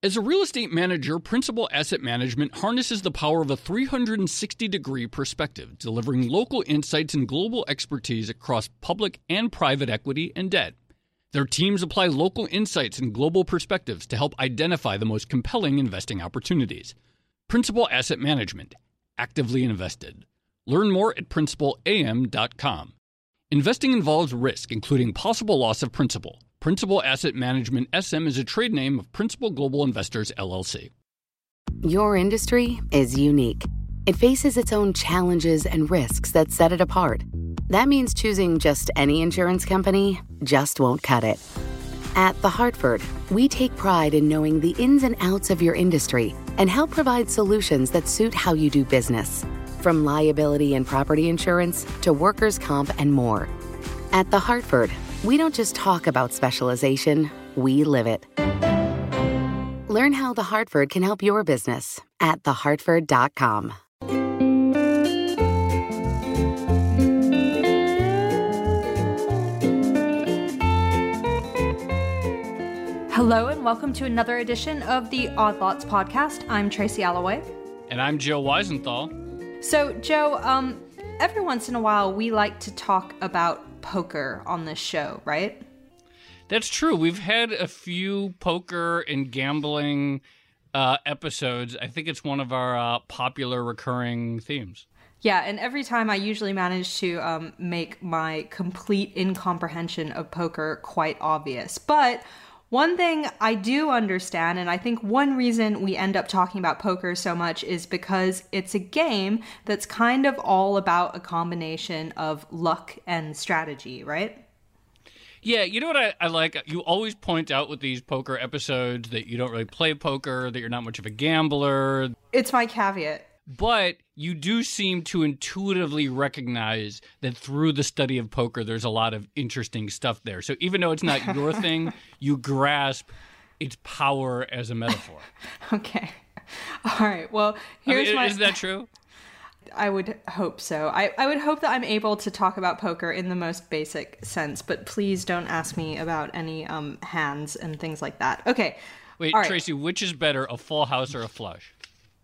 As a real estate manager, Principal Asset Management harnesses the power of a 360-degree perspective, delivering local insights and global expertise across public and private equity and debt. Their teams apply local insights and global perspectives to help identify the most compelling investing opportunities. Principal Asset Management. Actively invested. Learn more at principalam.com. Investing involves risk, including possible loss of principal. Principal Asset Management SM is a trade name of Principal Global Investors, LLC. Your industry is unique. It faces its own challenges and risks that set it apart. That means choosing just any insurance company just won't cut it. At The Hartford, we take pride in knowing the ins and outs of your industry and help provide solutions that suit how you do business. From liability and property insurance to workers' comp and more. At The Hartford, we don't just talk about specialization, we live it. Learn how The Hartford can help your business at thehartford.com. Hello and welcome to another edition of the Odd Lots podcast. I'm Tracy Alloway. And I'm Joe Weisenthal. So, Joe, every once in a while we like to talk about poker on this show, right? That's true. We've had a few poker and gambling episodes. I think it's one of our popular recurring themes. Yeah, and every time I usually manage to make my complete incomprehension of poker quite obvious. But one thing I do understand, and I think one reason we end up talking about poker so much is because it's a game that's kind of all about a combination of luck and strategy, right? Yeah, you know what I like? You always point out with these poker episodes that you don't really play poker, that you're not much of a gambler. It's my caveat. But you do seem to intuitively recognize that through the study of poker, there's a lot of interesting stuff there. So even though it's not your thing, you grasp its power as a metaphor. Okay. All right. Well, Is that true? I would hope so. I would hope that I'm able to talk about poker in the most basic sense, but please don't ask me about any hands and things like that. Okay. Wait, All right. Tracy, which is better, a full house or a flush?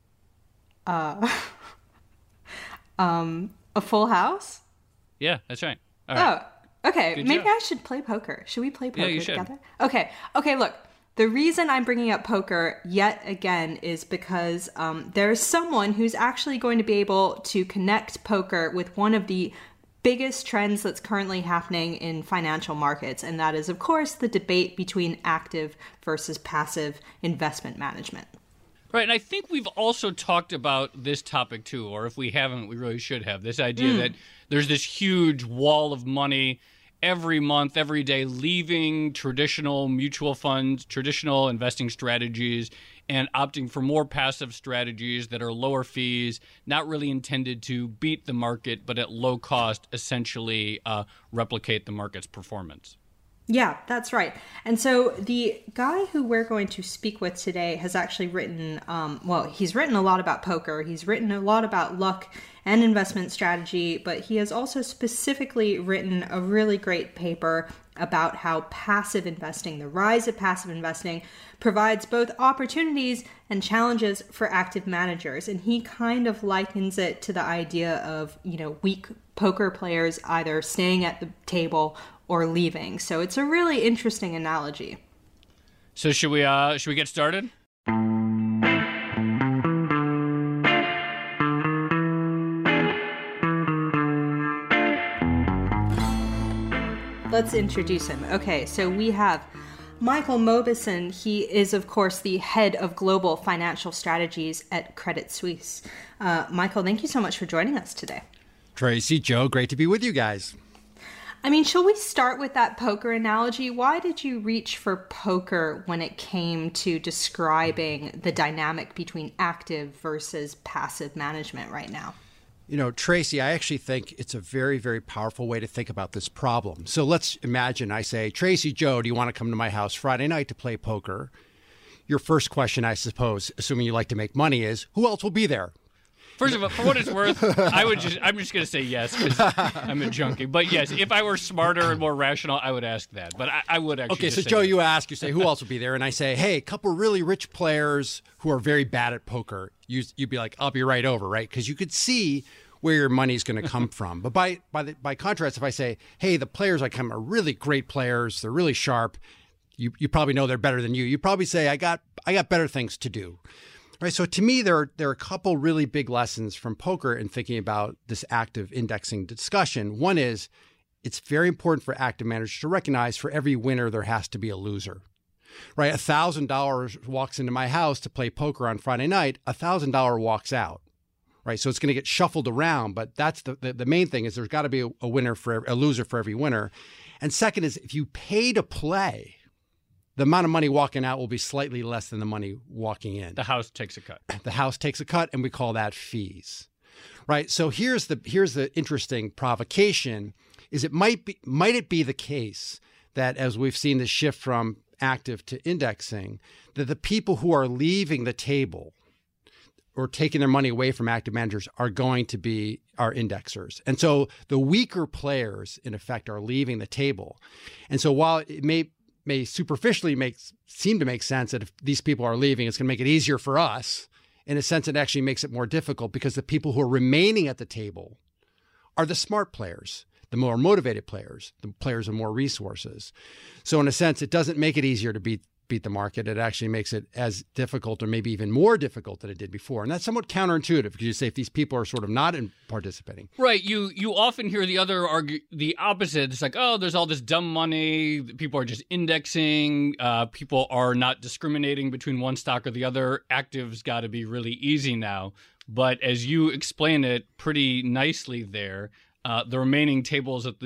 A full house? Yeah, that's right. All right. Oh, okay. Good Maybe job. I should play poker. Should we play poker you should. together? Okay. Okay, look. The reason I'm bringing up poker yet again is because there's someone who's actually going to be able to connect poker with one of the biggest trends that's currently happening in financial markets, and that is, of course, the debate between active versus passive investment management. Right, and I think we've also talked about this topic too, or if we haven't, we really should have. This idea that there's this huge wall of money every month, every day, leaving traditional mutual funds, traditional investing strategies, and opting for more passive strategies that are lower fees, not really intended to beat the market, but at low cost, essentially replicate the market's performance. Yeah, that's right. And so the guy who we're going to speak with today has actually written, he's written a lot about poker. He's written a lot about luck and investment strategy, but he has also specifically written a really great paper about how passive investing, the rise of passive investing, provides both opportunities and challenges for active managers. And he kind of likens it to the idea of, weak poker players either staying at the table or leaving. So it's a really interesting analogy. So should we get started? Let's introduce him. Okay, so we have Michael Mauboussin. He is, of course, the head of global financial strategies at Credit Suisse. Michael, thank you so much for joining us today. Tracy, Joe, great to be with you guys. I mean, shall we start with that poker analogy? Why did you reach for poker when it came to describing the dynamic between active versus passive management right now? Tracy, I actually think it's a very, very powerful way to think about this problem. So let's imagine I say, Tracy, Joe, do you want to come to my house Friday night to play poker? Your first question, I suppose, assuming you like to make money, is who else will be there? First of all, for what it's worth, I'm just going to say yes because I'm a junkie. But yes, if I were smarter and more rational, I would ask that. But I would actually. Okay, so say Joe, yes. you say who else would be there, and I say, hey, a couple really rich players who are very bad at poker. You'd be like, I'll be right over, right? Because you could see where your money's going to come from. But by contrast, if I say, hey, the players I come are really great players, they're really sharp. You probably know they're better than you. You probably say, I got better things to do. Right. So to me, there are a couple really big lessons from poker in thinking about this active indexing discussion. One is it's very important for active managers to recognize for every winner, there has to be a loser. Right. $1,000 walks into my house to play poker on Friday night. $1,000 walks out. Right. So it's going to get shuffled around. But that's the main thing is there's got to be a winner for a loser for every winner. And second is if you pay to play, the amount of money walking out will be slightly less than the money walking in. The house takes a cut. The house takes a cut, and we call that fees, right? So here's the interesting provocation: is might it be the case that as we've seen the shift from active to indexing, that the people who are leaving the table or taking their money away from active managers are going to be our indexers, and so the weaker players, in effect, are leaving the table, and so while it may superficially seem to make sense that if these people are leaving, it's going to make it easier for us. In a sense, it actually makes it more difficult because the people who are remaining at the table are the smart players, the more motivated players, the players with more resources. So in a sense, it doesn't make it easier to beat the market. It actually makes it as difficult or maybe even more difficult than it did before. And that's somewhat counterintuitive because you say if these people are sort of not participating. Right. You often hear the opposite. It's like, oh, there's all this dumb money. People are just indexing. People are not discriminating between one stock or the other. Active's got to be really easy now. But as you explain it pretty nicely there, the remaining players at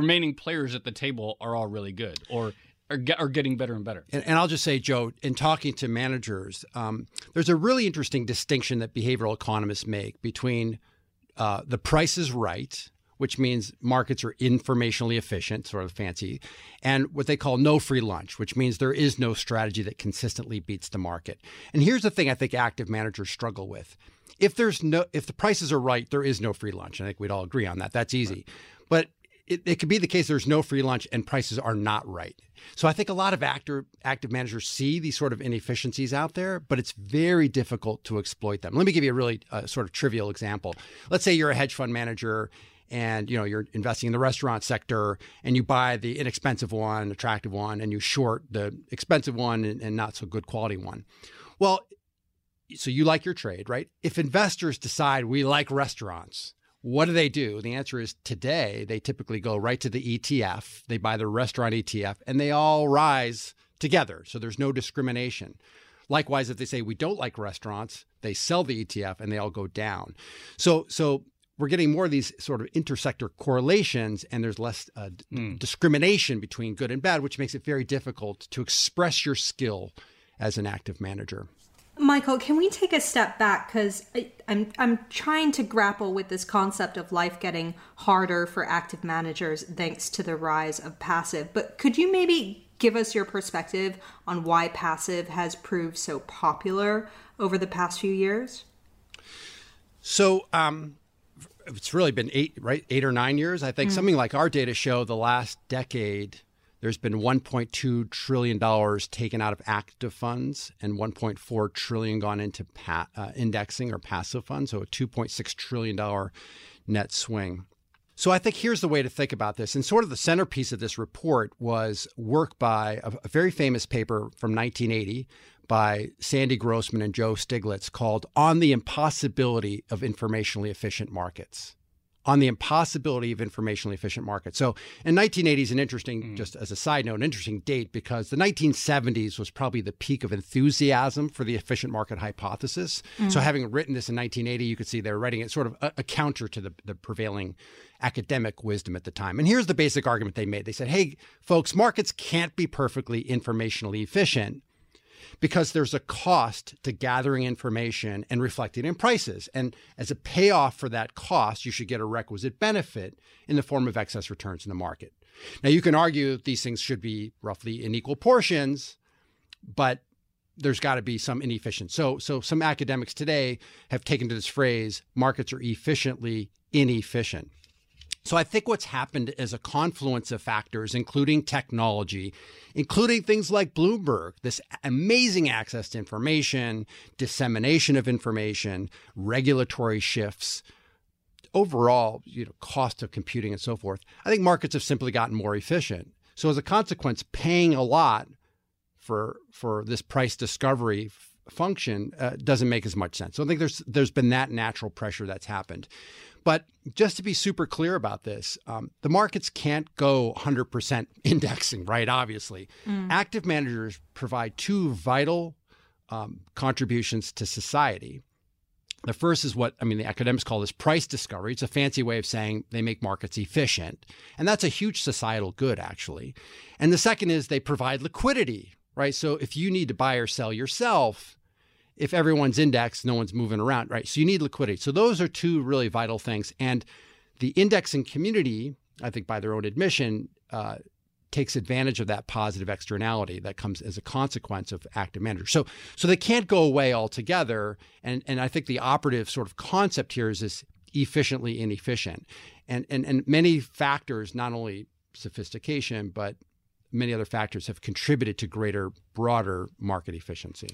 the table are all really good or are getting better and better. And I'll just say, Joe, in talking to managers, there's a really interesting distinction that behavioral economists make between the price is right, which means markets are informationally efficient, sort of fancy, and what they call no free lunch, which means there is no strategy that consistently beats the market. And here's the thing I think active managers struggle with. If the prices are right, there is no free lunch. I think we'd all agree on that. That's easy. Right. But it could be the case there's no free lunch and prices are not right. So I think a lot of active managers see these sort of inefficiencies out there, but it's very difficult to exploit them. Let me give you a really sort of trivial example. Let's say you're a hedge fund manager and you're investing in the restaurant sector and you buy the inexpensive one, attractive one, and you short the expensive one and not so good quality one. Well, so you like your trade, right? If investors decide we like restaurants, what do? The answer is today, they typically go right to the ETF. They buy the restaurant ETF and they all rise together. So there's no discrimination. Likewise, if they say we don't like restaurants, they sell the ETF and they all go down. So we're getting more of these sort of intersector correlations and there's less discrimination between good and bad, which makes it very difficult to express your skill as an active manager. Michael, can we take a step back? Because I'm trying to grapple with this concept of life getting harder for active managers thanks to the rise of passive. But could you maybe give us your perspective on why passive has proved so popular over the past few years? So it's really been 8 or 9 years. I think something like our data show the last decade, there's been $1.2 trillion taken out of active funds and $1.4 trillion gone into indexing or passive funds, so a $2.6 trillion net swing. So I think here's the way to think about this. And sort of the centerpiece of this report was work by a very famous paper from 1980 by Sandy Grossman and Joe Stiglitz called On the Impossibility of Informationally Efficient Markets. On the impossibility of informationally efficient markets. So in 1980 is an interesting, just as a side note, an interesting date because the 1970s was probably the peak of enthusiasm for the efficient market hypothesis. So having written this in 1980, you could see they were writing it sort of a counter to the prevailing academic wisdom at the time. And here's the basic argument they made. They said, hey, folks, markets can't be perfectly informationally efficient because there's a cost to gathering information and reflecting in prices. And as a payoff for that cost, you should get a requisite benefit in the form of excess returns in the market. Now, you can argue these things should be roughly in equal portions, but there's got to be some inefficient. So some academics today have taken to this phrase, markets are efficiently inefficient. So I think what's happened is a confluence of factors, including technology, including things like Bloomberg, this amazing access to information, dissemination of information, regulatory shifts, overall, cost of computing and so forth. I think markets have simply gotten more efficient. So as a consequence, paying a lot for this price discovery function doesn't make as much sense. So I think there's been that natural pressure that's happened. But just to be super clear about this, the markets can't go 100% indexing, right? Obviously. Active managers provide two vital contributions to society. The first is what, the academics call this price discovery. It's a fancy way of saying they make markets efficient. And that's a huge societal good, actually. And the second is they provide liquidity, right? So if you need to buy or sell yourself, if everyone's indexed, no one's moving around, right? So you need liquidity. So those are two really vital things. And the indexing community, I think by their own admission, takes advantage of that positive externality that comes as a consequence of active managers. So they can't go away altogether. And I think the operative sort of concept here is this efficiently inefficient. And many factors, not only sophistication, but many other factors have contributed to greater, broader market efficiency.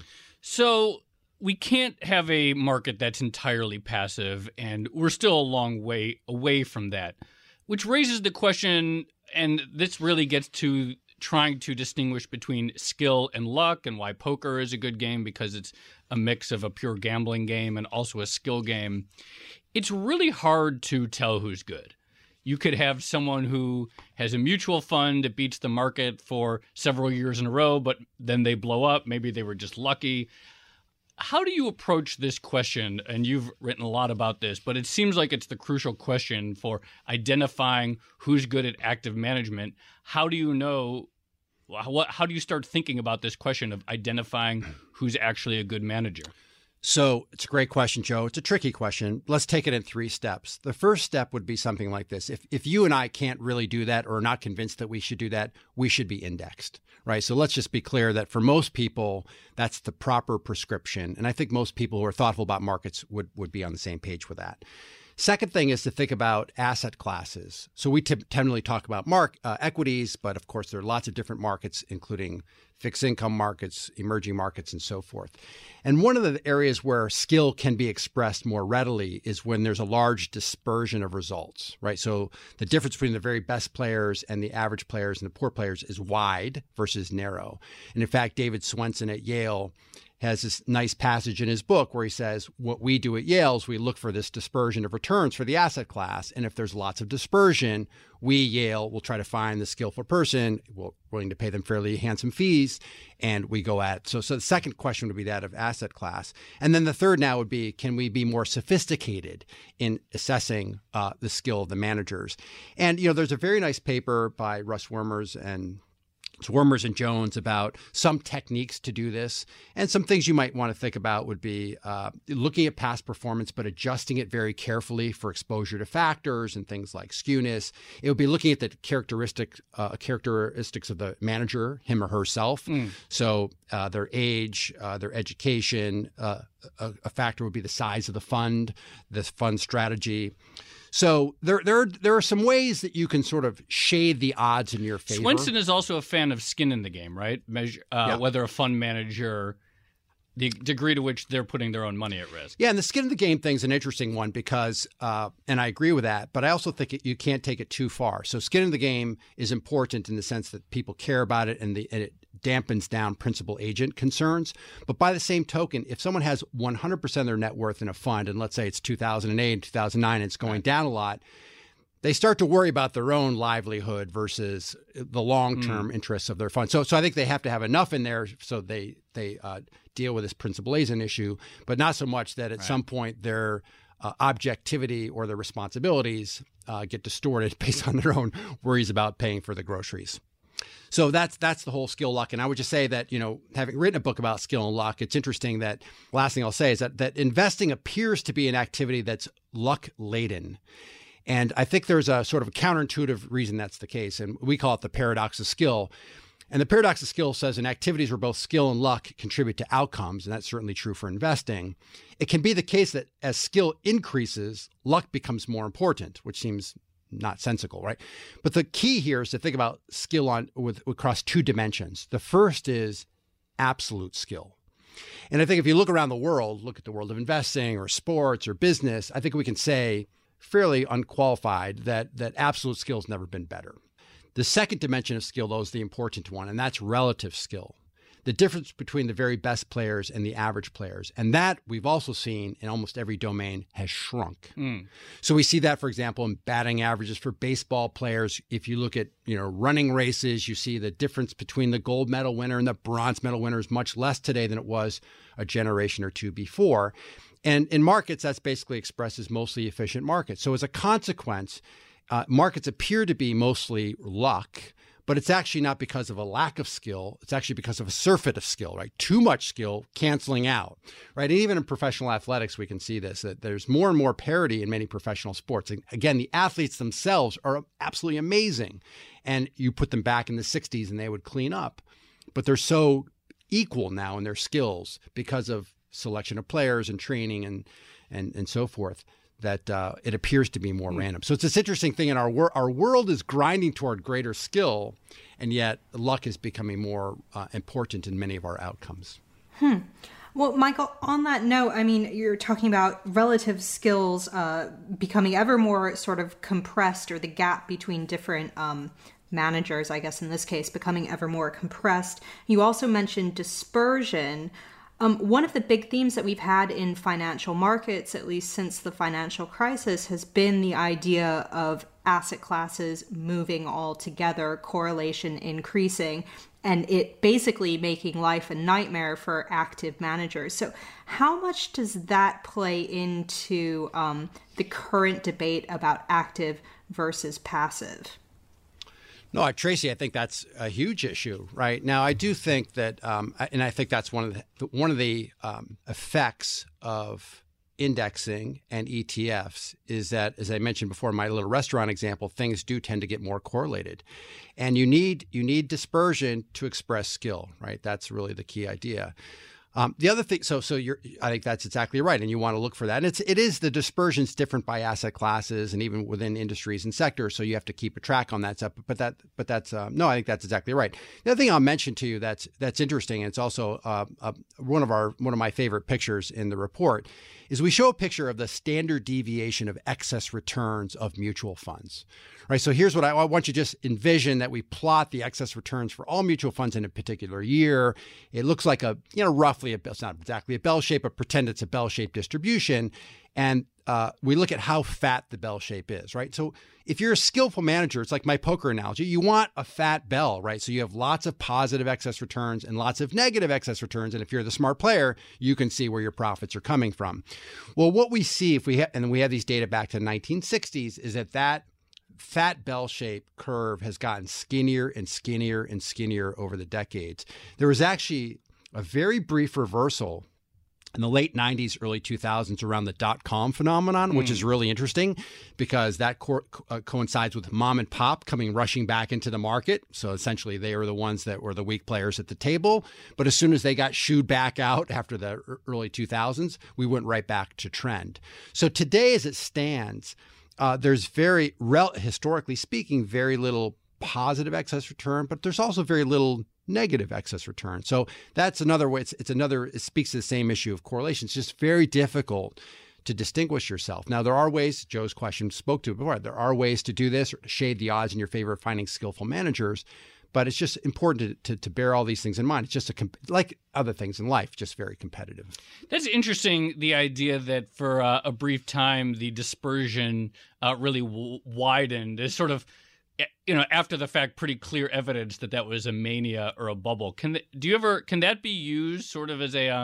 So we can't have a market that's entirely passive, and we're still a long way away from that, which raises the question, and this really gets to trying to distinguish between skill and luck, and why poker is a good game because it's a mix of a pure gambling game and also a skill game. It's really hard to tell who's good. You could have someone who has a mutual fund that beats the market for several years in a row, but then they blow up. Maybe they were just lucky. How do you approach this question? And you've written a lot about this, but it seems like it's the crucial question for identifying who's good at active management. How do you know? How do you start thinking about this question of identifying who's actually a good manager? So it's a great question, Joe. It's a tricky question. Let's take it in 3 steps. The first step would be something like this. If you and I can't really do that or are not convinced that we should do that, we should be indexed, right? So let's just be clear that for most people, that's the proper prescription. And I think most people who are thoughtful about markets would be on the same page with that. Second thing is to think about asset classes. So we generally talk about equities, but of course there are lots of different markets, including fixed income markets, emerging markets, and so forth. And one of the areas where skill can be expressed more readily is when there's a large dispersion of results, right? So the difference between the very best players and the average players and the poor players is wide versus narrow. And in fact, David Swenson at Yale has this nice passage in his book where he says, what we do at Yale is we look for this dispersion of returns for the asset class. And if there's lots of dispersion, we, Yale, will try to find the skillful person, we're willing to pay them fairly handsome fees, and we go at it. So the second question would be that of asset class. And then the third now would be, can we be more sophisticated in assessing the skill of the managers? And, there's a very nice paper by Russ Wermers and Jones about some techniques to do this. And some things you might want to think about would be looking at past performance, but adjusting it very carefully for exposure to factors and things like skewness. It would be looking at the characteristics of the manager, him or herself. So their age, their education, a factor would be the size of the fund strategy. So there are some ways that you can sort of shade the odds in your favor. Swenson is also a fan of skin in the game, right? Whether a fund manager, the degree to which they're putting their own money at risk. Yeah, and the skin in the game thing is an interesting one because, and I agree with that, but I also think you can't take it too far. So skin in the game is important in the sense that people care about it and it dampens down principal agent concerns. But by the same token, if someone has 100% of their net worth in a fund, and let's say it's 2008 and 2009, and it's going down a lot, they start to worry about their own livelihood versus the long-term interests of their fund. So I think they have to have enough in there so they deal with this principal agent issue, but not so much that at some point their objectivity or their responsibilities get distorted based on their own worries about paying for the groceries. So that's the whole skill luck. And I would just say that, having written a book about skill and luck, it's interesting that last thing I'll say is that investing appears to be an activity that's luck laden. And I think there's a sort of a counterintuitive reason that's the case. And we call it the paradox of skill. And the paradox of skill says in activities where both skill and luck contribute to outcomes, and that's certainly true for investing, it can be the case that as skill increases, luck becomes more important, which seems not sensical, right? But the key here is to think about skill across two dimensions. The first is absolute skill. And I think if you look around the world, look at the world of investing or sports or business, I think we can say fairly unqualified that absolute skill has never been better. The second dimension of skill, though, is the important one, and that's relative skill. The difference between the very best players and the average players. And that we've also seen in almost every domain has shrunk. So we see that, for example, in batting averages for baseball players. If you look at, running races, you see the difference between the gold medal winner and the bronze medal winner is much less today than it was a generation or two before. And in markets, that's basically expressed as mostly efficient markets. So as a consequence, markets appear to be mostly luck, but it's actually not because of a lack of skill. It's actually because of a surfeit of skill, right? Too much skill canceling out, right? And even in professional athletics, we can see this, that there's more and more parity in many professional sports. And again, the athletes themselves are absolutely amazing. And you put them back in the 60s and they would clean up. But they're so equal now in their skills because of selection of players and training and so forth, that it appears to be more random. So it's this interesting thing in our world is grinding toward greater skill, and yet luck is becoming more important in many of our outcomes. Well, Michael, on that note, I mean, you're talking about relative skills becoming ever more sort of compressed, or the gap between different managers, I guess in this case, becoming ever more compressed. You also mentioned dispersion. One of the big themes that we've had in financial markets, at least since the financial crisis, has been the idea of asset classes moving all together, correlation increasing, and it basically making life a nightmare for active managers. So how much does that play into the current debate about active versus passive? No, Tracy, I think that's a huge issue, right? Now, I do think that, and I think that's one of the effects of indexing and ETFs is that, as I mentioned before, in my little restaurant example, things do tend to get more correlated, and you need dispersion to express skill, right? That's really the key idea. The other thing, I think that's exactly right, and you want to look for that. And it is the dispersion's different by asset classes and even within industries and sectors, so you have to keep a track on that stuff. But that's no, I think that's exactly right. The other thing I'll mention to you that's interesting, and it's also one of my favorite pictures in the report, is we show a picture of the standard deviation of excess returns of mutual funds. Right. So here's what I want you to just envision, that we plot the excess returns for all mutual funds in a particular year. It looks like roughly it's not exactly a bell shape, but pretend it's a bell-shaped distribution. And we look at how fat the bell shape is, right? So if you're a skillful manager, it's like my poker analogy, you want a fat bell, right? So you have lots of positive excess returns and lots of negative excess returns. And if you're the smart player, you can see where your profits are coming from. Well, what we see and we have these data back to the 1960s, is that fat bell-shaped curve has gotten skinnier and skinnier and skinnier over the decades. There was actually a very brief reversal in the late 90s, early 2000s around the dot-com phenomenon, which is really interesting because that coincides with mom and pop coming rushing back into the market. So essentially they were the ones that were the weak players at the table. But as soon as they got shooed back out after the early 2000s, we went right back to trend. So today as it stands, there's historically speaking, very little positive excess return, but there's also very little negative excess return. So that's another way. It speaks to the same issue of correlation. It's just very difficult to distinguish yourself. Now, there are ways, Joe's question spoke to it before, there are ways to do this, or to shade the odds in your favor of finding skillful managers, but it's just important to bear all these things in mind. It's just like other things in life, just very competitive. That's interesting, the idea that for a brief time, the dispersion really widened. It's sort of, after the fact, pretty clear evidence that was a mania or a bubble. Can that be used sort of as a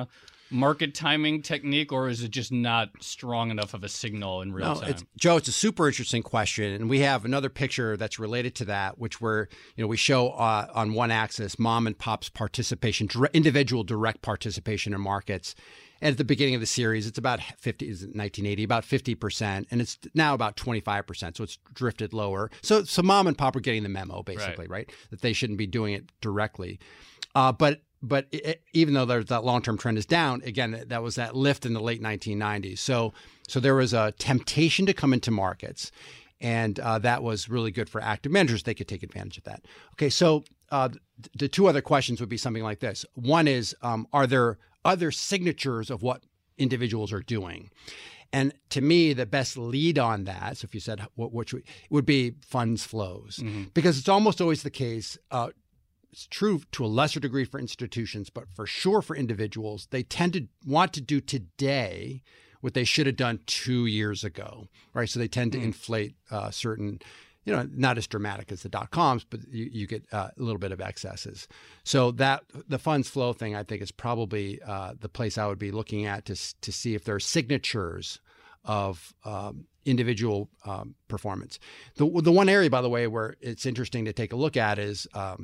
market timing technique, or is it just not strong enough of a signal in real time? Joe, it's a super interesting question. And we have another picture that's related to that, which we show on one axis mom and pop's participation, individual direct participation in markets. And at the beginning of the series, it's about 1980, about 50%, and it's now about 25%. So it's drifted lower. So mom and pop are getting the memo, basically, right? That they shouldn't be doing it directly. But even though that long-term trend is down, again, that was that lift in the late 1990s. So there was a temptation to come into markets, and that was really good for active managers. They could take advantage of that. Okay, so the two other questions would be something like this. One is, are there other signatures of what individuals are doing? And to me, the best lead on that, so if you said which would be funds flows, because it's almost always the case. It's true to a lesser degree for institutions, but for sure for individuals, they tend to want to do today what they should have done 2 years ago, right? So they tend to inflate certain, not as dramatic as the dot-coms, but you get a little bit of excesses. So that the funds flow thing, I think, is probably the place I would be looking at to see if there are signatures of individual performance. The one area, by the way, where it's interesting to take a look at is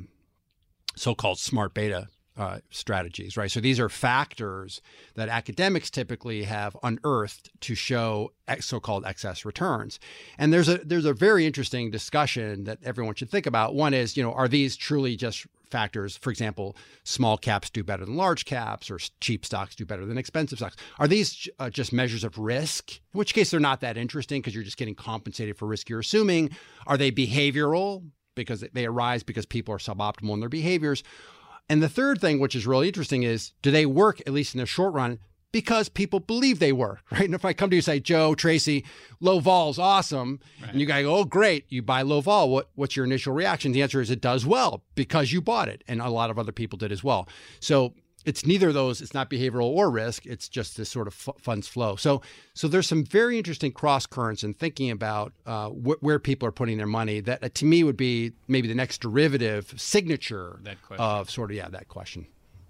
so-called smart beta strategies, right? So these are factors that academics typically have unearthed to show so-called excess returns. And there's a very interesting discussion that everyone should think about. One is, are these truly just factors? For example, small caps do better than large caps, or cheap stocks do better than expensive stocks. Are these just measures of risk? In which case they're not that interesting because you're just getting compensated for risk you're assuming. Are they behavioral? Because they arise because people are suboptimal in their behaviors. And the third thing, which is really interesting, is do they work, at least in the short run, because people believe they work, right? And if I come to you and say, Joe, Tracy, low vol's awesome, right, and you guys go, oh, great, you buy low vol, what's your initial reaction? The answer is it does well because you bought it, and a lot of other people did as well. So it's neither of those. It's not behavioral or risk. It's just this sort of funds flow. So there's some very interesting cross currents in thinking about where people are putting their money. That to me would be maybe the next derivative signature of that question.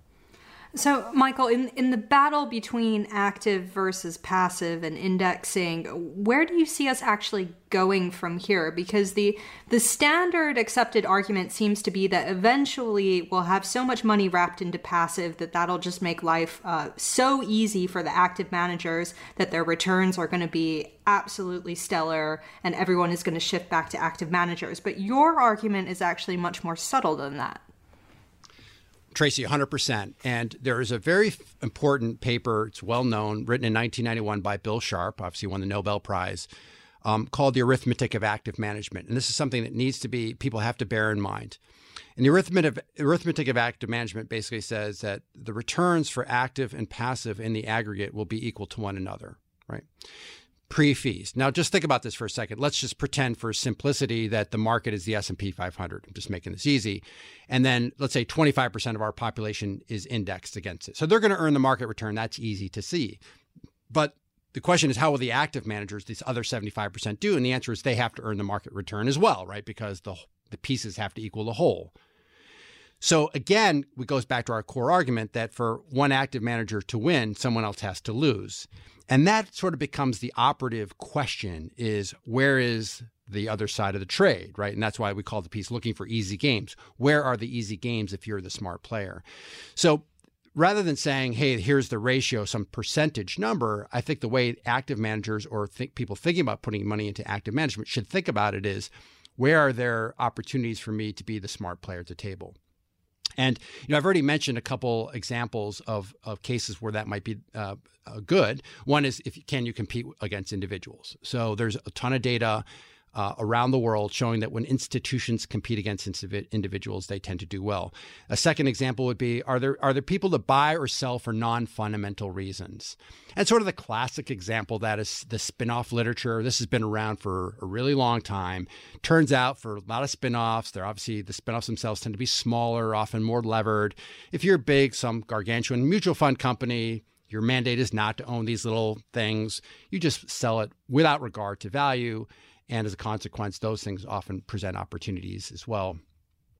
So, Michael, in the battle between active versus passive and indexing, where do you see us actually going from here? Because the standard accepted argument seems to be that eventually we'll have so much money wrapped into passive that that'll just make life so easy for the active managers that their returns are going to be absolutely stellar and everyone is going to shift back to active managers. But your argument is actually much more subtle than that. Tracy, 100%. And there is a very important paper, it's well known, written in 1991 by Bill Sharp, obviously won the Nobel Prize, called The Arithmetic of Active Management. And this is something that people have to bear in mind. And the arithmetic of active management basically says that the returns for active and passive in the aggregate will be equal to one another, right? Pre-fees. Now, just think about this for a second. Let's just pretend for simplicity that the market is the S&P 500. I'm just making this easy. And then let's say 25% of our population is indexed against it. So they're going to earn the market return. That's easy to see. But the question is, how will the active managers, these other 75%, do? And the answer is they have to earn the market return as well, right? Because the pieces have to equal the whole. So again, it goes back to our core argument that for one active manager to win, someone else has to lose. And that sort of becomes the operative question, is where is the other side of the trade, right? And that's why we call the piece looking for easy games. Where are the easy games if you're the smart player? So rather than saying, hey, here's the ratio, some percentage number, I think the way active managers or people thinking about putting money into active management should think about it is, where are there opportunities for me to be the smart player at the table? And I've already mentioned a couple examples of cases where that might be good. One is can you compete against individuals? So there's a ton of data around the world showing that when institutions compete against individuals, they tend to do well. A second example would be, are there people that buy or sell for non-fundamental reasons? And sort of the classic example that is the spin-off literature. This has been around for a really long time. Turns out for a lot of spin-offs, the spin-offs themselves tend to be smaller, often more levered. If you're big, some gargantuan mutual fund company, your mandate is not to own these little things. You just sell it without regard to value. And as a consequence, those things often present opportunities as well.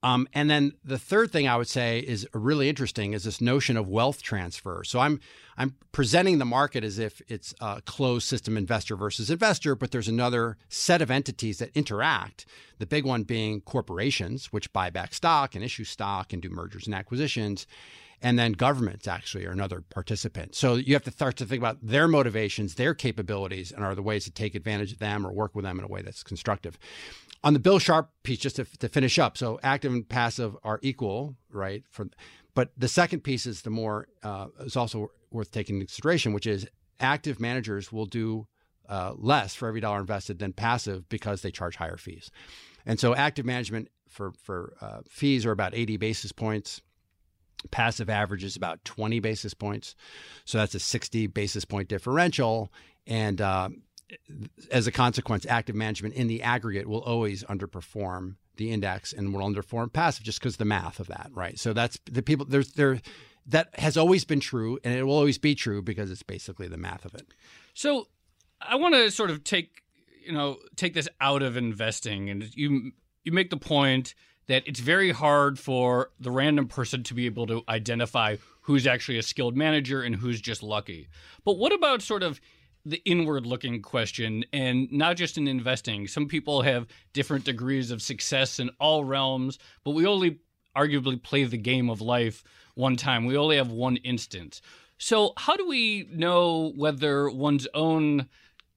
And then the third thing I would say is really interesting is this notion of wealth transfer. So I'm presenting the market as if it's a closed system, investor versus investor, but there's another set of entities that interact. The big one being corporations, which buy back stock and issue stock and do mergers and acquisitions. And then governments actually are another participant. So you have to start to think about their motivations, their capabilities, and are the ways to take advantage of them or work with them in a way that's constructive. On the Bill Sharpe piece, just to finish up, so active and passive are equal, right? But the second piece is the more is also worth taking into consideration, which is active managers will do less for every dollar invested than passive because they charge higher fees. And so active management for fees are about 80 basis points. Passive average is about 20 basis points. So that's a 60 basis point differential. And as a consequence, active management in the aggregate will always underperform the index and will underperform passive just because the math of that, right? So that's the people that has always been true, and it will always be true because it's basically the math of it. So I want to sort of take this out of investing, and you make the point that it's very hard for the random person to be able to identify who's actually a skilled manager and who's just lucky. But what about sort of the inward-looking question, and not just in investing? Some people have different degrees of success in all realms, but we only arguably play the game of life one time. We only have one instance. So how do we know whether one's own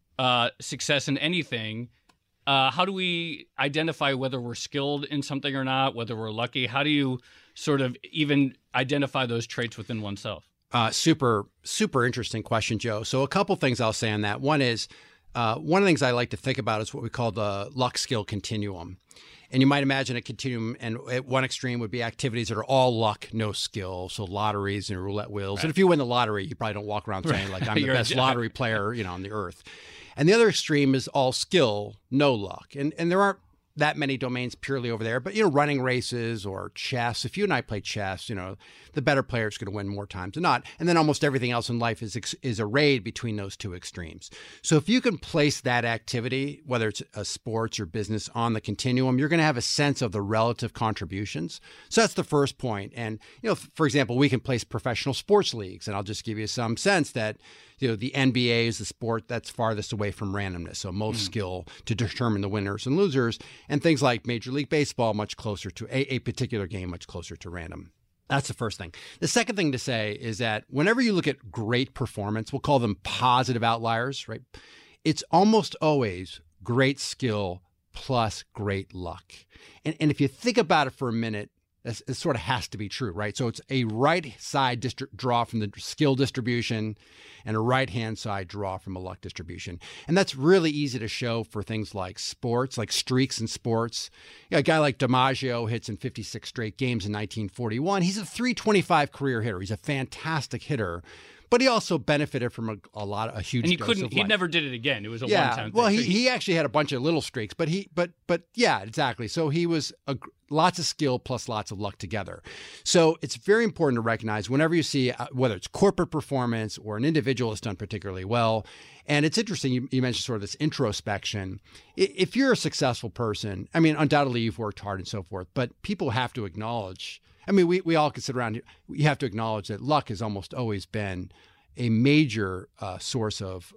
success in anything, how do we identify whether we're skilled in something or not, whether we're lucky? How do you sort of even identify those traits within oneself? Super interesting question, Joe. So a couple things I'll say on that. One is, one of the things I like to think about is what we call the luck skill continuum. And you might imagine a continuum, and at one extreme would be activities that are all luck, no skill. So lotteries and roulette wheels. Right. And if you win the lottery, you probably don't walk around saying, like, I'm the best lottery player, on the earth. And the other extreme is all skill, no luck. And there aren't that many domains purely over there, but, running races or chess. If you and I play chess, the better player is going to win more times than not. And then almost everything else in life is arrayed between those two extremes. So if you can place that activity, whether it's a sports or business, on the continuum, you're going to have a sense of the relative contributions. So that's the first point. And, for example, we can place professional sports leagues, and I'll just give you some sense that, the NBA is the sport that's farthest away from randomness, so most skill to determine the winners and losers, and things like Major League Baseball, much closer to a particular game, much closer to random. That's the first thing. The second thing to say is that whenever you look at great performance, we'll call them positive outliers, right? It's almost always great skill plus great luck. And if you think about it for a minute, it sort of has to be true, right? So it's a right side draw from the skill distribution and a right-hand side draw from a luck distribution. And that's really easy to show for things like sports, like streaks in sports. A guy like DiMaggio hits in 56 straight games in 1941. He's a .325 career hitter. He's a fantastic hitter. But he also benefited from a huge dose of luck. He never did it again. It was a one-time thing. Well, he actually had a bunch of little streaks, but yeah, exactly. So he was lots of skill plus lots of luck together. So it's very important to recognize whenever you see whether it's corporate performance or an individual that's done particularly well. And it's interesting, you mentioned sort of this introspection. If you're a successful person, undoubtedly you've worked hard and so forth, but people have to acknowledge, we all can sit around here. You have to acknowledge that luck has almost always been a major source of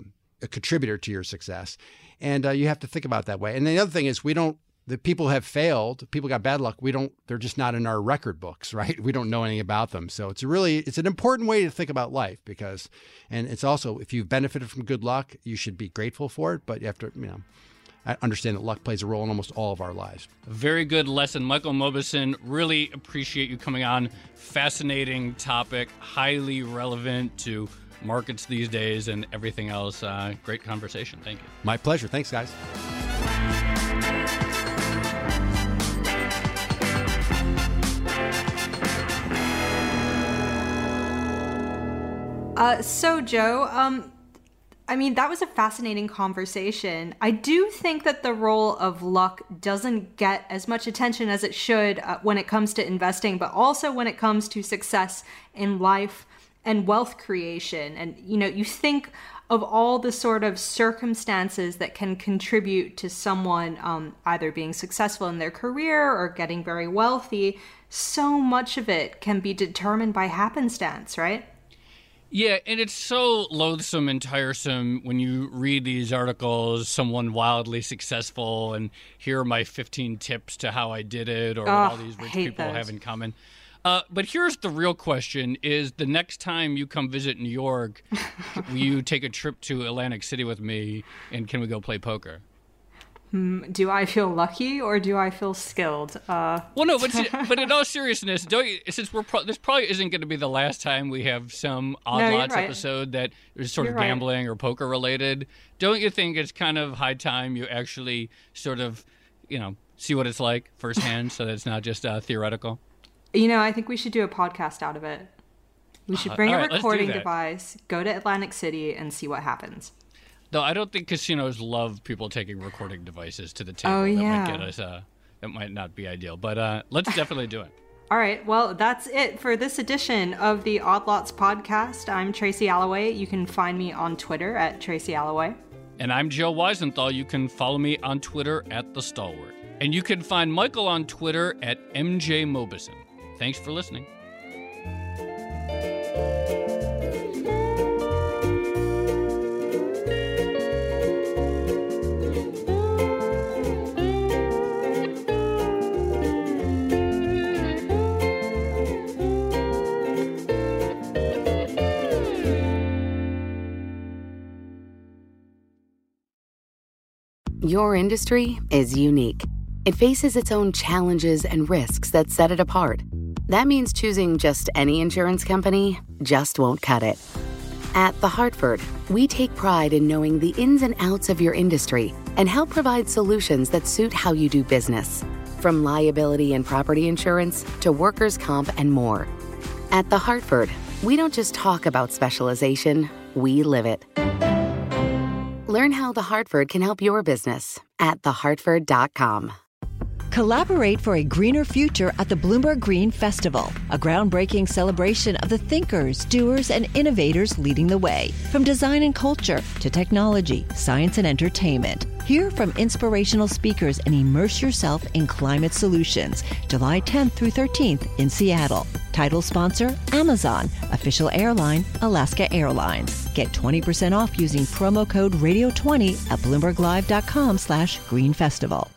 a contributor to your success. And you have to think about it that way. And the other thing is the people have failed, people got bad luck. They're just not in our record books, right? We don't know anything about them. So it's an important way to think about life and it's also, if you've benefited from good luck, you should be grateful for it, but you have to, I understand that luck plays a role in almost all of our lives. A very good lesson. Michael Mauboussin, really appreciate you coming on. Fascinating topic, highly relevant to markets these days and everything else. Great conversation. Thank you. My pleasure. Thanks, guys. So, Joe, that was a fascinating conversation. I do think that the role of luck doesn't get as much attention as it should when it comes to investing, but also when it comes to success in life. and wealth creation. And, you think of all the sort of circumstances that can contribute to someone either being successful in their career or getting very wealthy. So much of it can be determined by happenstance, right? Yeah, and it's so loathsome and tiresome when you read these articles, someone wildly successful, and here are my 15 tips to how I did it, or what all these rich people have in common. But here's the real question, is the next time you come visit New York, will you take a trip to Atlantic City with me, and can we go play poker? Do I feel lucky or do I feel skilled? Well, no, but in all seriousness, since this probably isn't going to be the last time we have some Odd Lots episode that is sort of gambling or poker related, don't you think it's kind of high time you actually sort of, see what it's like firsthand so that it's not just theoretical? I think we should do a podcast out of it. We should bring a recording device, go to Atlantic City, and see what happens. Though I don't think casinos love people taking recording devices to the table. Oh, yeah. That might get us, that might not be ideal. But let's definitely do it. All right. Well, that's it for this edition of the Odd Lots podcast. I'm Tracy Alloway. You can find me on Twitter at Tracy Alloway. And I'm Joe Weisenthal. You can follow me on Twitter at The Stalwart. And you can find Michael on Twitter at MJ Mobison. Thanks for listening. Your industry is unique. It faces its own challenges and risks that set it apart. That means choosing just any insurance company just won't cut it. At The Hartford, we take pride in knowing the ins and outs of your industry and help provide solutions that suit how you do business. From liability and property insurance to workers' comp and more. At The Hartford, we don't just talk about specialization, we live it. Learn how The Hartford can help your business at thehartford.com. Collaborate for a greener future at the Bloomberg Green Festival, a groundbreaking celebration of the thinkers, doers, and innovators leading the way. From design and culture to technology, science, and entertainment. Hear from inspirational speakers and immerse yourself in climate solutions. July 10th through 13th in Seattle. Title sponsor, Amazon. Official airline, Alaska Airlines. Get 20% off using promo code radio20 at BloombergLive.com/Green Festival.